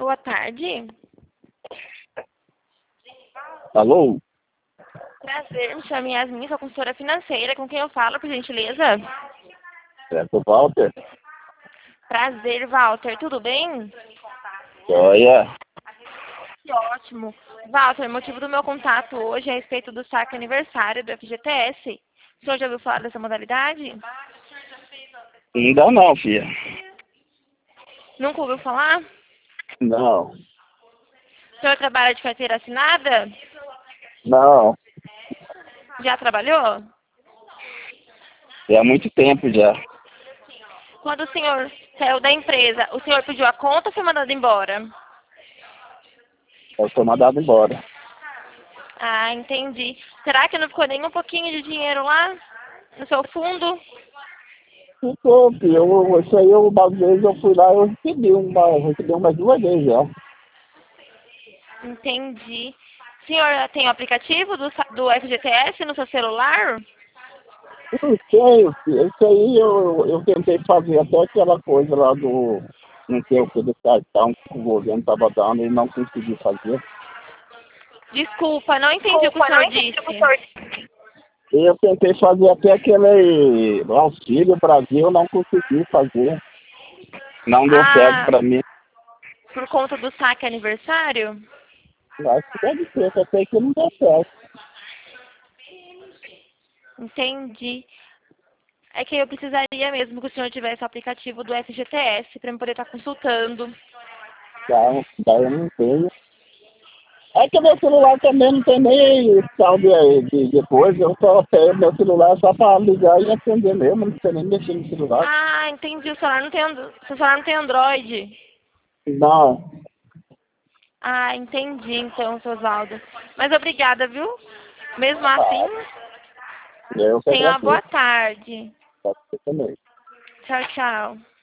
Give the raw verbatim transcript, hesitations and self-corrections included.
boa tarde. Alô? Prazer, me chamo Yasmin, sou consultora financeira. Com quem eu falo, por gentileza? É o Walter? Prazer, Walter. Tudo bem? Joia. Que ótimo. Walter, o motivo do meu contato hoje é a respeito do saque aniversário do F G T S. O senhor já ouviu falar dessa modalidade? Ainda não, filha. Nunca ouviu falar? Não. O senhor trabalha de carteira assinada? Não. Já trabalhou? É há muito tempo já. Quando o senhor saiu da empresa, o senhor pediu a conta ou foi mandado embora? Eu fui mandado embora. Ah, entendi. Será que não ficou nem um pouquinho de dinheiro lá? No seu fundo? Ficou, filho. Eu, isso aí, eu, uma vez eu fui lá, eu recebi uma, eu recebi umas duas vezes já. Entendi. O senhor tem o aplicativo do, sa- do F G T S no seu celular? Eu não sei, filho. Isso aí eu, eu tentei fazer até aquela coisa lá do, não sei o que, do cartão que o governo estava dando e não consegui fazer. Desculpa, não entendi o que o senhor disse. Eu tentei fazer até aquele Auxílio Brasil, não consegui fazer. Não deu certo Ah, para mim. por conta do saque aniversário? Eu acho que deve ser, só sei que não deu certo. Entendi. É que eu precisaria mesmo que o senhor tivesse o aplicativo do F G T S para eu poder estar consultando. Daí, daí eu não tenho. É que meu celular também não tem nem saldo aí de, de coisa, eu só tenho meu celular só para ligar e acender mesmo, não sei nem mexer no celular. Ah, entendi. O celular não tem, and- seu celular não tem Android. Não. Ah, entendi então, seu Osvaldo. Mas obrigada, viu? Mesmo assim, Ah, eu que tenha uma boa agradeço. tarde. Pode ser também. Tchau, tchau.